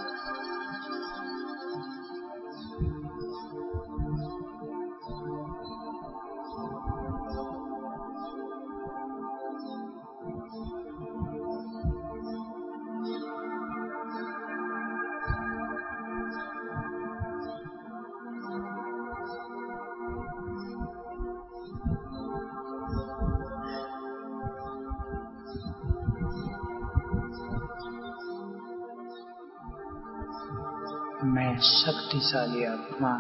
मैं शक्तिशाली आत्मा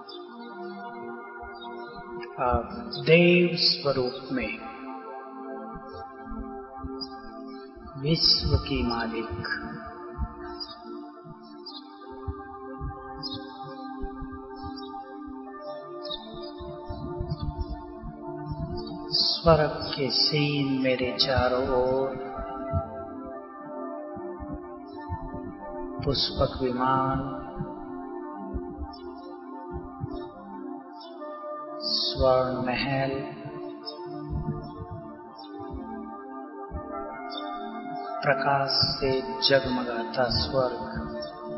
अब देव स्वरूप में विश्व की मालिक स्वर्ग के सीन मेरे चारों ओर पुष्पक विमान स्वर्ण महल प्रकाश से जगमगाता स्वर्ग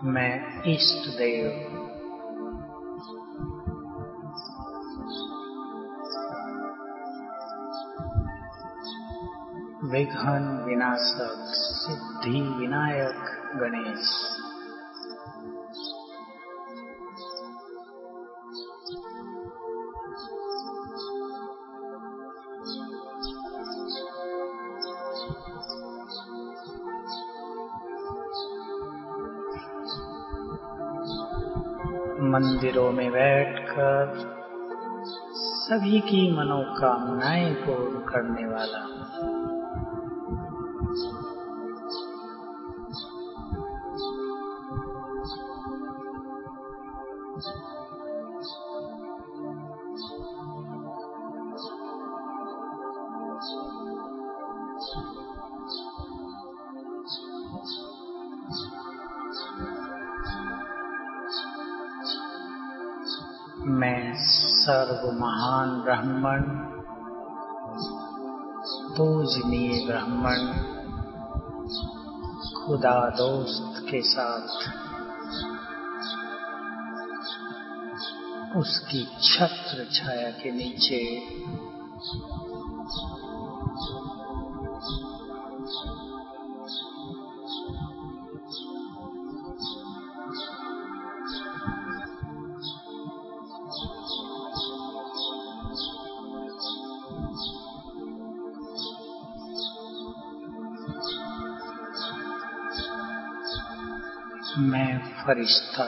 मैं इष्ट देव विघ्न विनाशक सिद्धि विनायक गणेश मंदिरों में बैठकर सभी की मनोकामनाएं पूर्ण करने वाला मैं सर्व महान ब्राह्मण पूजनीय ब्राह्मण खुदा दोस्त के साथ उसकी छत्र छाया के नीचे मैं फरिश्ता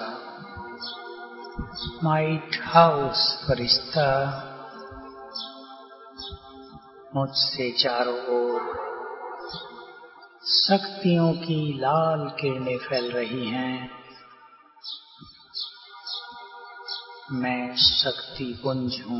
माइट हाउस फरिश्ता मुझसे चारों ओर शक्तियों की लाल किरणें फैल रही हैं। मैं शक्ति पुंज हूँ।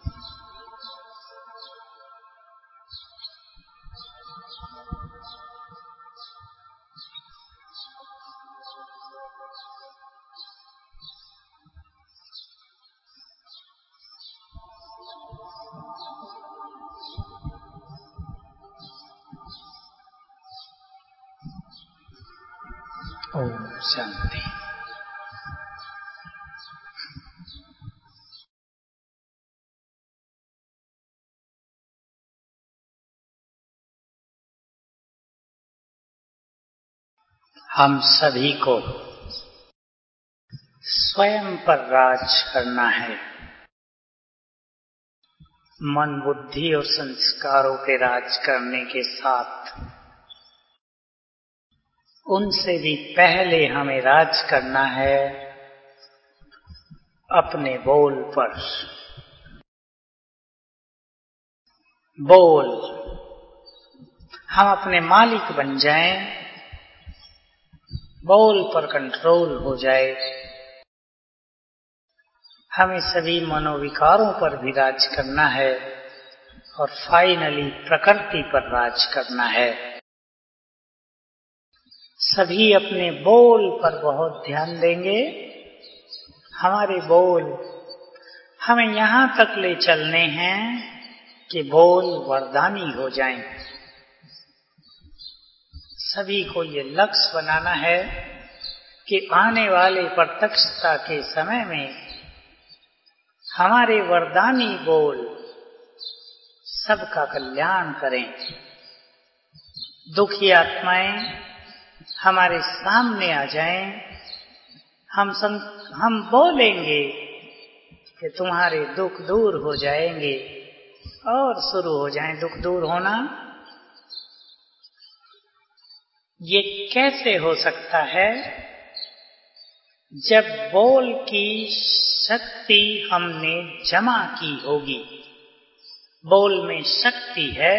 ओम शांति। हम सभी को स्वयं पर राज करना है। मन, बुद्धि और संस्कारों पे राज करने के साथ उनसे भी पहले हमें राज करना है अपने बोल पर। बोल, हम अपने मालिक बन जाएं, बोल पर कंट्रोल हो जाए। हमें सभी मनोविकारों पर भी राज करना है और फाइनली प्रकृति पर राज करना है। सभी अपने बोल पर बहुत ध्यान देंगे। हमारे बोल हमें यहाँ तक ले चलने हैं कि बोल वरदानी हो जाएं। सभी को ये लक्ष्य बनाना है कि आने वाले प्रत्यक्षता के समय में हमारे वरदानी बोल सबका कल्याण करें। दुखी आत्माएं हमारे सामने आ जाएं, हम सं, हम बोलेंगे कि तुम्हारे दुख दूर हो जाएंगे और शुरू हो जाएं दुख दूर होना। ये कैसे हो सकता है? जब बोल की शक्ति हमने जमा की होगी। बोल में शक्ति है,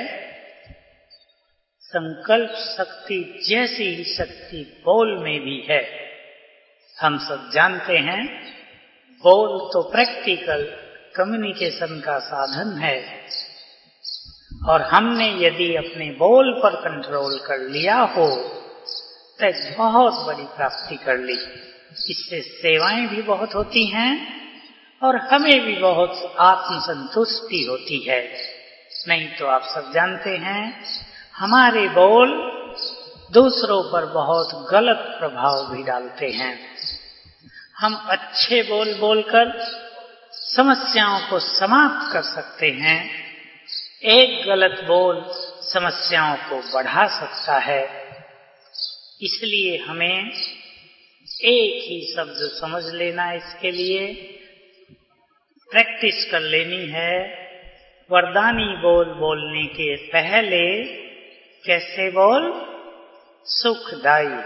संकल्प शक्ति जैसी ही शक्ति बोल में भी है। हम सब जानते हैं बोल तो प्रैक्टिकल कम्युनिकेशन का साधन है और हमने यदि अपने बोल पर कंट्रोल कर लिया हो तो बहुत बड़ी प्राप्ति कर ली। इससे सेवाएं भी बहुत होती हैं और हमें भी बहुत आत्मसंतुष्टि होती है। नहीं तो आप सब जानते हैं हमारे बोल दूसरों पर बहुत गलत प्रभाव भी डालते हैं। हम अच्छे बोल बोलकर समस्याओं को समाप्त कर सकते हैं। एक गलत बोल समस्याओं को बढ़ा सकता है। इसलिए हमें एक ही शब्द समझ लेना, इसके लिए प्रैक्टिस कर लेनी है। वरदानी बोल बोलने के पहले कैसे बोल? सुखदाई।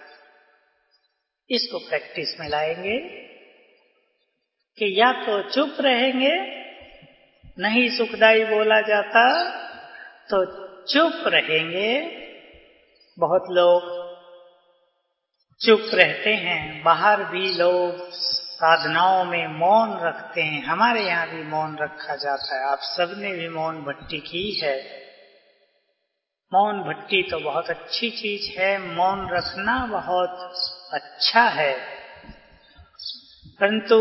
इसको प्रैक्टिस में लाएंगे कि या तो चुप रहेंगे, नहीं सुखदाई बोला जाता तो चुप रहेंगे। बहुत लोग चुप रहते हैं, बाहर भी लोग साधनाओं में मौन रखते हैं, हमारे यहाँ भी मौन रखा जाता है। आप सबने भी मौन भट्टी की है। मौन भट्टी तो बहुत अच्छी चीज है, मौन रखना बहुत अच्छा है, परंतु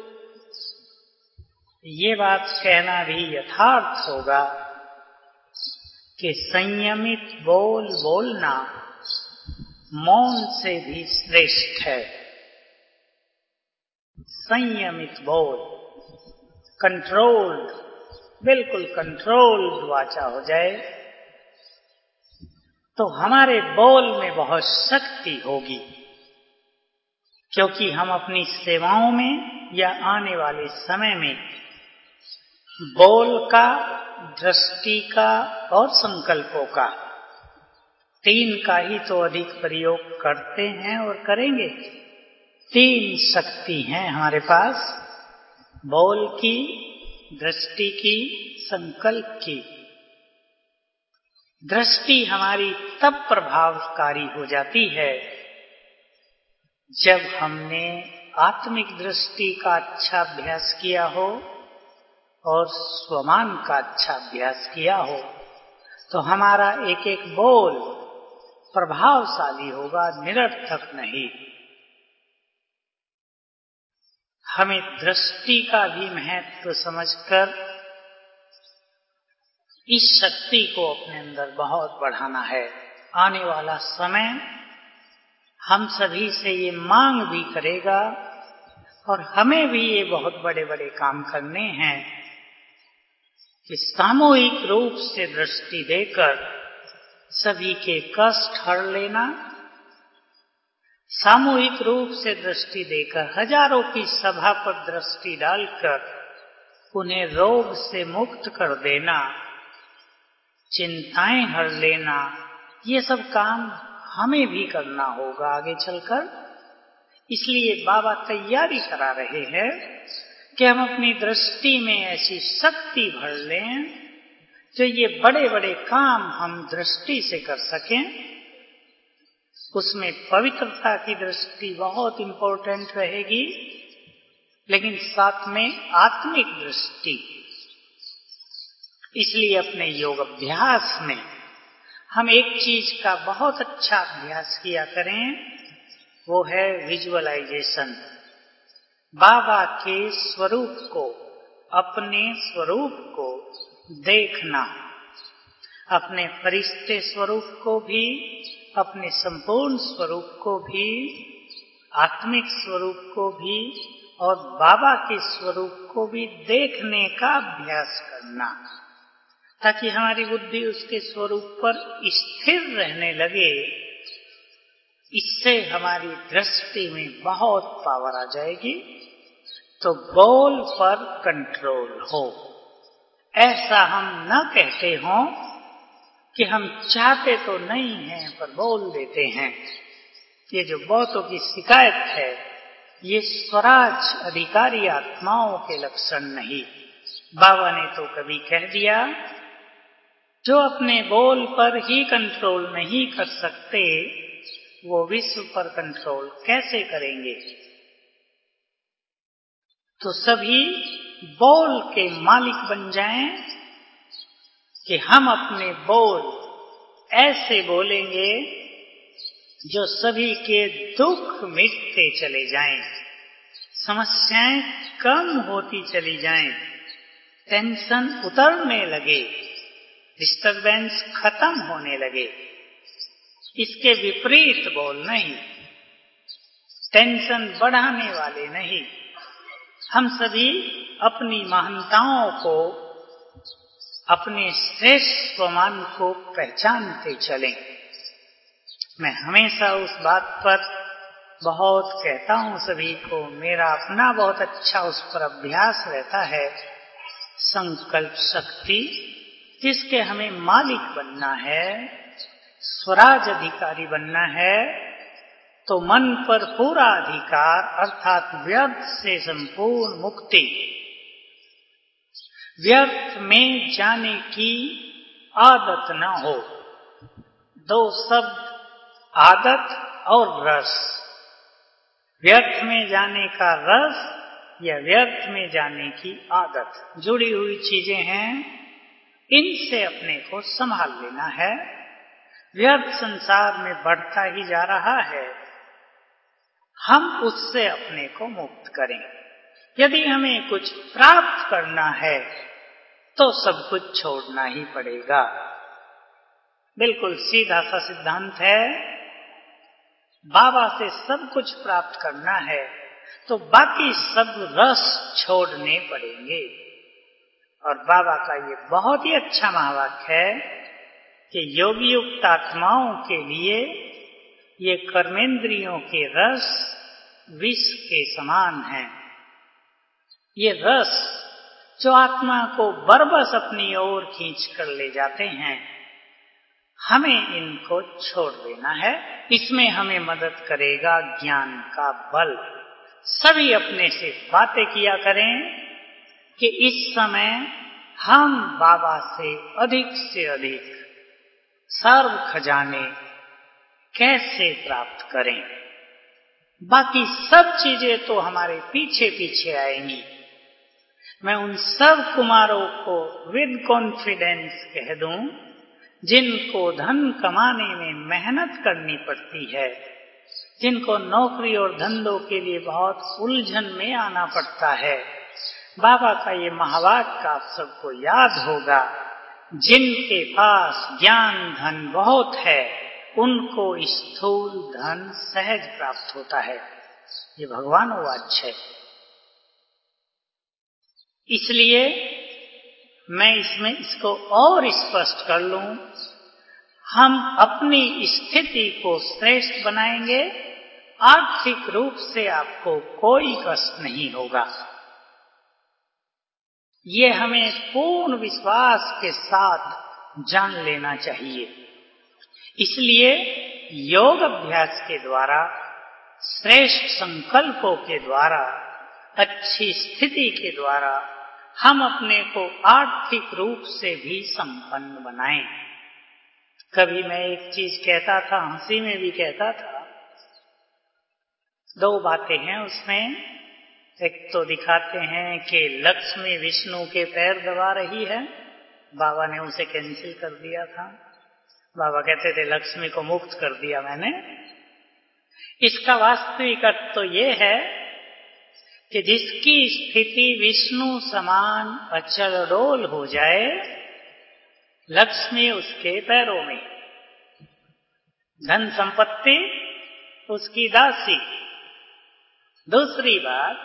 ये बात कहना भी यथार्थ होगा कि संयमित बोल बोलना मौन से भी श्रेष्ठ है। संयमित बोल, कंट्रोल्ड, बिल्कुल कंट्रोल्ड वाचा हो जाए तो हमारे बोल में बहुत शक्ति होगी, क्योंकि हम अपनी सेवाओं में या आने वाले समय में बोल का, दृष्टि का और संकल्पों का, तीन का ही तो अधिक प्रयोग करते हैं और करेंगे। तीन शक्ति हैं हमारे पास, बोल की, दृष्टि की, संकल्प की। दृष्टि हमारी तब प्रभावकारी हो जाती है जब हमने आत्मिक दृष्टि का अच्छा अभ्यास किया हो और स्वमान का अच्छा अभ्यास किया हो, तो हमारा एक एक बोल प्रभावशाली होगा, निरर्थक नहीं। हमें दृष्टि का भी महत्व समझकर इस शक्ति को अपने अंदर बहुत बढ़ाना है। आने वाला समय हम सभी से ये मांग भी करेगा और हमें भी ये बहुत बड़े बड़े काम करने हैं कि सामूहिक रूप से दृष्टि देकर सभी के कष्ट हर लेना, सामूहिक रूप से दृष्टि देकर हजारों की सभा पर दृष्टि डालकर उन्हें रोग से मुक्त कर देना, चिंताएं हर लेना, ये सब काम हमें भी करना होगा आगे चलकर। इसलिए बाबा तैयारी करा रहे हैं कि हम अपनी दृष्टि में ऐसी शक्ति भर लें जो ये बड़े बड़े काम हम दृष्टि से कर सकें। उसमें पवित्रता की दृष्टि बहुत इंपॉर्टेंट रहेगी, लेकिन साथ में आत्मिक दृष्टि। इसलिए अपने योग अभ्यास में हम एक चीज का बहुत अच्छा अभ्यास किया करें, वो है विजुअलाइजेशन। बाबा के स्वरूप को, अपने स्वरूप को देखना, अपने फरिश्ते स्वरूप को भी, अपने संपूर्ण स्वरूप को भी, आत्मिक स्वरूप को भी और बाबा के स्वरूप को भी देखने का अभ्यास करना, ताकि हमारी बुद्धि उसके स्वरूप पर स्थिर रहने लगे। इससे हमारी दृष्टि में बहुत पावर आ जाएगी, तो बोल पर कंट्रोल हो। ऐसा हम न कहते हों कि हम चाहते तो नहीं हैं पर बोल देते हैं। ये जो बहुतों की शिकायत है, ये स्वराज अधिकारी आत्माओं के लक्षण नहीं। बाबा ने तो कभी कह दिया, जो अपने बोल पर ही कंट्रोल नहीं कर सकते, वो विश्व पर कंट्रोल कैसे करेंगे। तो सभी बोल के मालिक बन जाएं कि हम अपने बोल ऐसे बोलेंगे जो सभी के दुख मिटते चले जाएं, समस्याएं कम होती चली जाएं, टेंशन उतरने लगे, डिस्टर्बेंस खत्म होने लगे। इसके विपरीत बोल नहीं, टेंशन बढ़ाने वाले नहीं। हम सभी अपनी महानताओं को, अपने श्रेष्ठ स्वमान को पहचानते चलें। मैं हमेशा उस बात पर बहुत कहता हूं सभी को, मेरा अपना बहुत अच्छा उस पर अभ्यास रहता है। संकल्प शक्ति जिसके हमें मालिक बनना है, स्वराज अधिकारी बनना है, तो मन पर पूरा अधिकार अर्थात व्यर्थ से संपूर्ण मुक्ति, व्यर्थ में जाने की आदत न हो। दो शब्द, आदत और रस। व्यर्थ में जाने का रस या व्यर्थ में जाने की आदत जुड़ी हुई चीजें हैं, इनसे अपने को संभाल लेना है। व्यर्थ संसार में बढ़ता ही जा रहा है, हम उससे अपने को मुक्त करें। यदि हमें कुछ प्राप्त करना है तो सब कुछ छोड़ना ही पड़ेगा। बिल्कुल सीधा सा सिद्धांत है। बाबा से सब कुछ प्राप्त करना है तो बाकी सब रस छोड़ने पड़ेंगे। और बाबा का ये बहुत ही अच्छा महावाक्य है कि योगी युक्त आत्माओं के लिए ये कर्मेंद्रियों के रस विष के समान हैं। ये रस जो आत्मा को बरबस अपनी ओर खींच कर ले जाते हैं, हमें इनको छोड़ देना है। इसमें हमें मदद करेगा ज्ञान का बल। सभी अपने से बातें किया करें कि इस समय हम बाबा से अधिक से अधिक सर्व खजाने कैसे प्राप्त करें। बाकी सब चीजें तो हमारे पीछे पीछे आएंगी। मैं उन सब कुमारों को विद कॉन्फिडेंस कह दूं जिनको धन कमाने में मेहनत करनी पड़ती है, जिनको नौकरी और धंधों के लिए बहुत उलझन में आना पड़ता है। बाबा का ये महावाक्य आप सबको याद होगा, जिनके पास ज्ञान धन बहुत है उनको स्थूल धन सहज प्राप्त होता है। ये भगवानोवाच है। इसलिए मैं इसमें इसको और स्पष्ट कर लूं, हम अपनी स्थिति को श्रेष्ठ बनाएंगे, आर्थिक रूप से आपको कोई कष्ट नहीं होगा। ये हमें पूर्ण विश्वास के साथ जान लेना चाहिए। इसलिए योग अभ्यास के द्वारा, श्रेष्ठ संकल्पों के द्वारा, अच्छी स्थिति के द्वारा हम अपने को आर्थिक रूप से भी संपन्न बनाएं। कभी मैं एक चीज कहता था, हंसी में भी कहता था। दो बातें हैं उसमें। एक तो दिखाते हैं कि लक्ष्मी विष्णु के पैर दबा रही है, बाबा ने उसे कैंसिल कर दिया था। बाबा कहते थे लक्ष्मी को मुक्त कर दिया मैंने। इसका वास्तविक अर्थ तो ये है कि जिसकी स्थिति विष्णु समान अचल अडोल हो जाए, लक्ष्मी उसके पैरों में, धन संपत्ति उसकी दासी। दूसरी बात,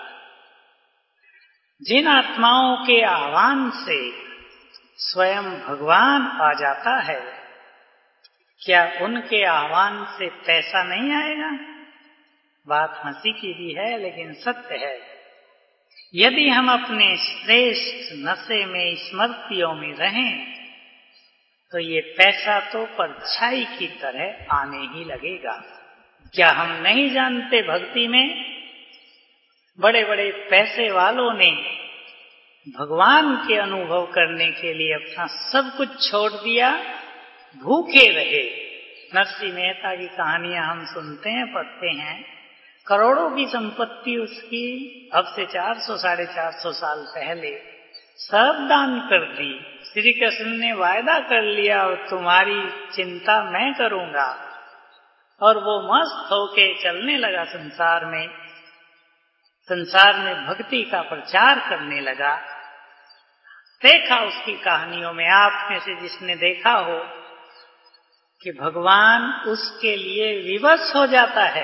जिन आत्माओं के आह्वान से स्वयं भगवान आ जाता है, क्या उनके आह्वान से पैसा नहीं आएगा? बात हंसी की भी है लेकिन सत्य है। यदि हम अपने श्रेष्ठ नशे में, स्मृतियों में रहें तो ये पैसा तो परछाई की तरह आने ही लगेगा। क्या हम नहीं जानते, भक्ति में बड़े बड़े पैसे वालों ने भगवान के अनुभव करने के लिए अपना सब कुछ छोड़ दिया, भूखे रहे। नरसिंह मेहता की कहानियां हम सुनते हैं, पढ़ते हैं। करोड़ों की संपत्ति उसकी अब से चार सौ साढ़े चार सौ साल पहले सब दान कर दी। श्री कृष्ण ने वायदा कर लिया और तुम्हारी चिंता मैं करूंगा, और वो मस्त होके चलने लगा संसार में, संसार में भक्ति का प्रचार करने लगा। देखा उसकी कहानियों में, आप में से जिसने देखा हो कि भगवान उसके लिए विवश हो जाता है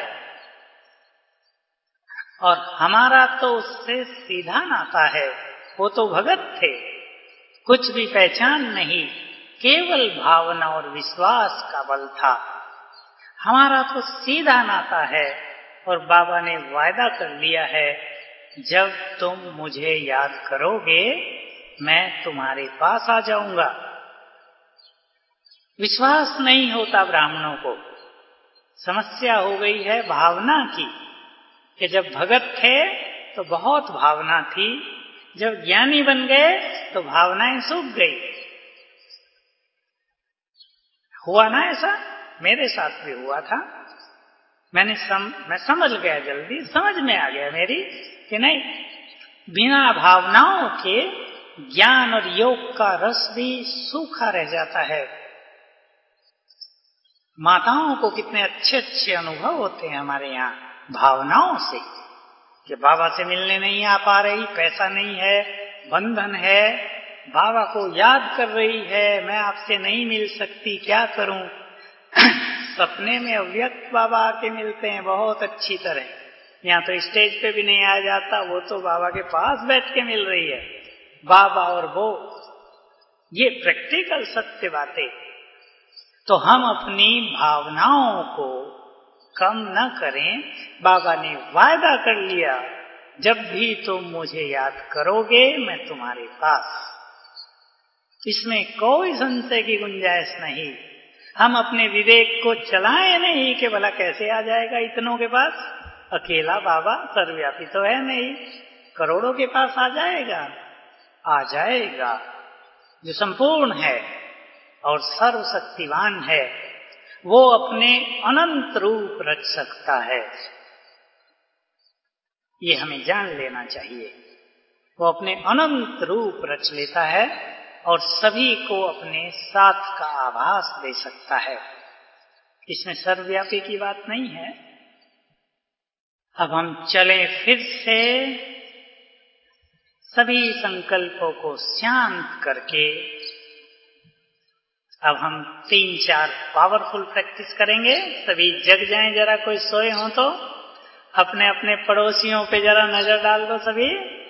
और हमारा तो उससे सीधा नाता है। वो तो भगत थे, कुछ भी पहचान नहीं, केवल भावना और विश्वास का बल था। हमारा तो सीधा नाता है और बाबा ने वायदा कर लिया है, जब तुम मुझे याद करोगे मैं तुम्हारे पास आ जाऊंगा। विश्वास नहीं होता ब्राह्मणों को। समस्या हो गई है भावना की कि जब भगत थे तो बहुत भावना थी, जब ज्ञानी बन गए तो भावनाएं सूख गई। हुआ ना ऐसा? मेरे साथ भी हुआ था। मैंने सम, मैं समझ गया, जल्दी समझ में आ गया मेरी कि नहीं, बिना भावनाओं के ज्ञान और योग का रस भी सूखा रह जाता है। माताओं को कितने अच्छे अच्छे अनुभव होते हैं हमारे यहाँ भावनाओं से, कि बाबा से मिलने नहीं आ पा रही, पैसा नहीं है, बंधन है, बाबा को याद कर रही है, मैं आपसे नहीं मिल सकती, क्या करूं? सपने में अव्यक्त बाबा आके मिलते हैं बहुत अच्छी तरह। यहाँ तो स्टेज पे भी नहीं आ जाता, वो तो बाबा के पास बैठ के मिल रही है, बाबा और वो। ये प्रैक्टिकल सत्य बातें। तो हम अपनी भावनाओं को कम न करें। बाबा ने वायदा कर लिया, जब भी तुम मुझे याद करोगे मैं तुम्हारे पास। इसमें कोई संशय की गुंजाइश नहीं। हम अपने विवेक को चलाएं नहीं कि भला कैसे आ जाएगा इतनों के पास। अकेला बाबा सर्वव्यापी तो है नहीं, करोड़ों के पास आ जाएगा। आ जाएगा। जो संपूर्ण है और सर्वशक्तिवान है, वो अपने अनंत रूप रच सकता है। ये हमें जान लेना चाहिए। वो अपने अनंत रूप रच लेता है और सभी को अपने साथ का आभास दे सकता है। इसमें सर्वव्यापी की बात नहीं है। अब हम चलें फिर से सभी संकल्पों को शांत करके। अब हम तीन चार पावरफुल प्रैक्टिस करेंगे। सभी जग जाएं, जरा कोई सोए हो तो अपने अपने पड़ोसियों पे जरा नजर डाल दो। सभी,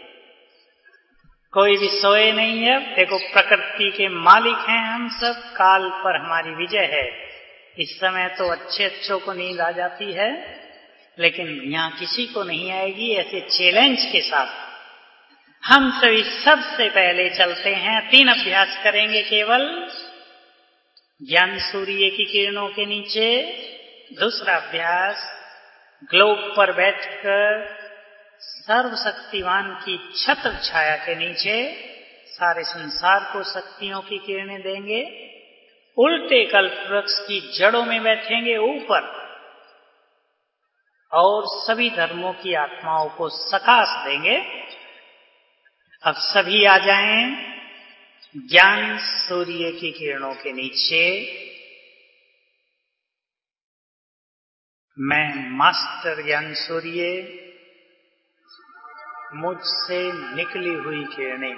कोई भी सोए नहीं है। देखो, प्रकृति के मालिक हैं हम सब, काल पर हमारी विजय है। इस समय तो अच्छे अच्छों को नींद आ जाती है, लेकिन यहाँ किसी को नहीं आएगी। ऐसे चैलेंज के साथ हम सभी सबसे पहले चलते हैं। तीन अभ्यास करेंगे केवल। ज्ञान सूर्य की किरणों के नीचे। दूसरा अभ्यास, ग्लोब पर बैठकर सर्वशक्तिवान की छत्र छाया के नीचे सारे संसार को शक्तियों की किरणें देंगे। उल्टे कल्प वृक्ष की जड़ों में बैठेंगे ऊपर, और सभी धर्मों की आत्माओं को सकाश देंगे। अब सभी आ जाएं ज्ञान सूर्य की किरणों के नीचे। मैं मास्टर ज्ञान सूर्य, मुझसे निकली हुई किरणें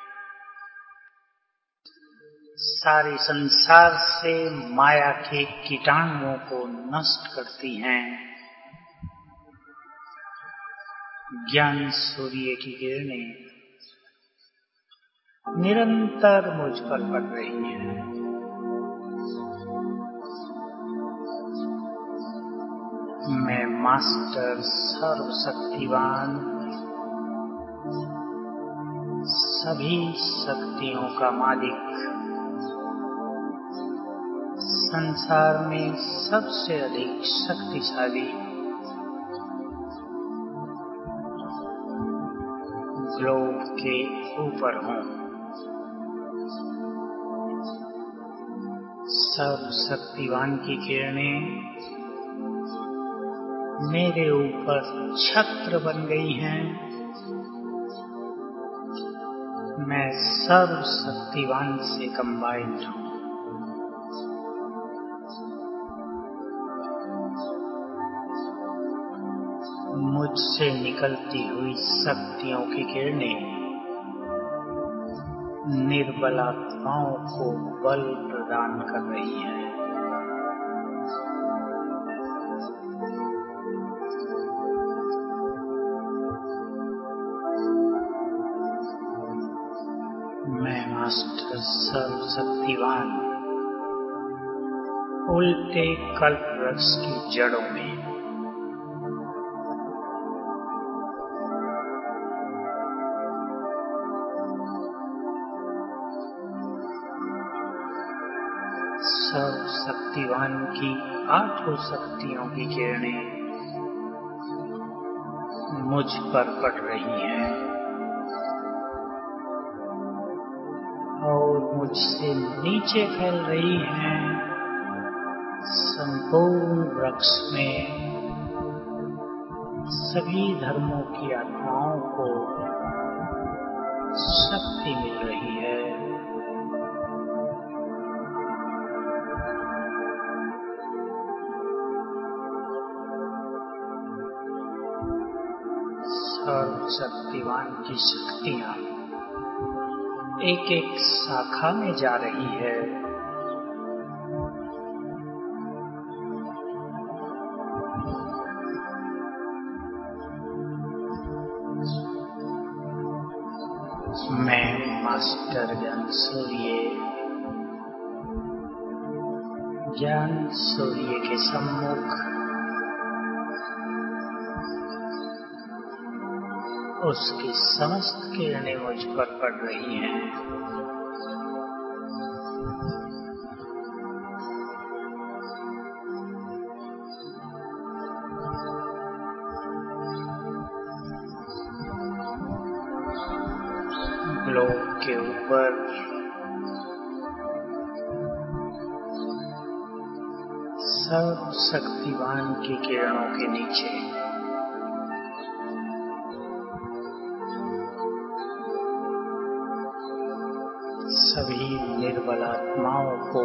सारे संसार से माया के कीटाणुओं को नष्ट करती हैं। ज्ञान सूर्य की किरणें निरंतर मुझ पर पड़ रही हैं। मैं मास्टर सर्वशक्तिवान, सभी शक्तियों का मालिक, संसार में सबसे अधिक शक्तिशाली ग्लोब के ऊपर हूँ। सर्वशक्तिवान की किरणें मेरे ऊपर छत्र बन गई हैं। मैं सर्वशक्तिवान से कंबाइंड हूँ। मुझसे निकलती हुई शक्तियों की किरणें निर्बल आत्माओं को बल प्रदान कर रही हैं। मास्टर सर्वशक्तिवान उल्टे कल्प वृक्ष की जड़ों में सर्वशक्तिवान की आठों शक्तियों की किरणें मुझ पर पड़ रही हैं और मुझसे नीचे फैल रही हैं। संपूर्ण वृक्ष में सभी धर्मों की आत्माओं को शक्ति मिल रही है। सर्वशक्तिवान की शक्तियां एक एक शाखा में जा रही है। मैं मास्टर ज्ञान सूर्य ज्ञान सूर्य के सम्मुख उसकी समस्त किरणें मुझ पर पड़ रही हैं। ग्लोब के ऊपर सर्वशक्तिवान की किरणों के नीचे सभी निर्बल आत्माओं को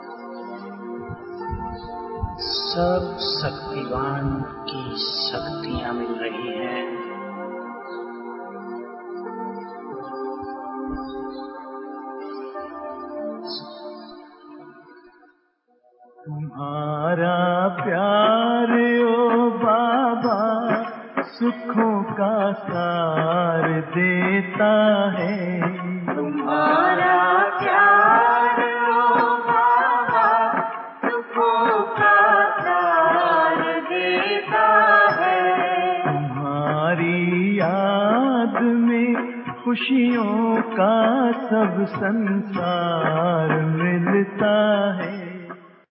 सर्वशक्तिवान की शक्तियां मिल रही हैं। तुम्हारा प्यार ओ बाबा सुखों का सार देता है। तुम्हारा प्यार ओ बाबा सुखों का सार देता है। तुम्हारी याद में खुशियों का सब संसार मिलता है।